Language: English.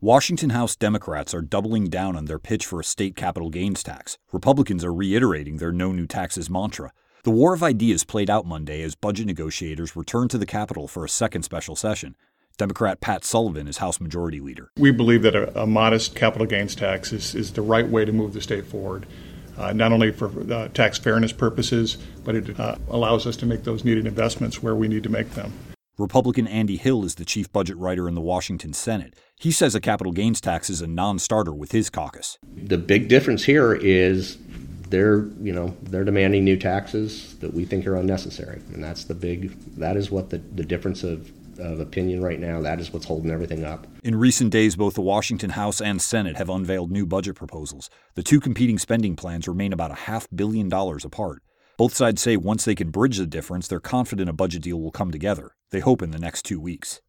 Washington House Democrats are doubling down on their pitch for a state capital gains tax. Republicans are reiterating their no new taxes mantra. The war of ideas played out Monday as budget negotiators returned to the Capitol for a second special session. Democrat Pat Sullivan is House Majority Leader. We believe that a modest capital gains tax is the right way to move the state forward, not only for tax fairness purposes, but it allows us to make those needed investments where we need to make them. Republican Andy Hill is the chief budget writer in the Washington Senate. He says a capital gains tax is a non-starter with his caucus. The big difference here is they're demanding new taxes that we think are unnecessary. And that is what the difference of opinion right now, that is what's holding everything up. In recent days, both the Washington House and Senate have unveiled new budget proposals. The two competing spending plans remain about $500 million apart. Both sides say once they can bridge the difference, they're confident a budget deal will come together. They hope in the next 2 weeks.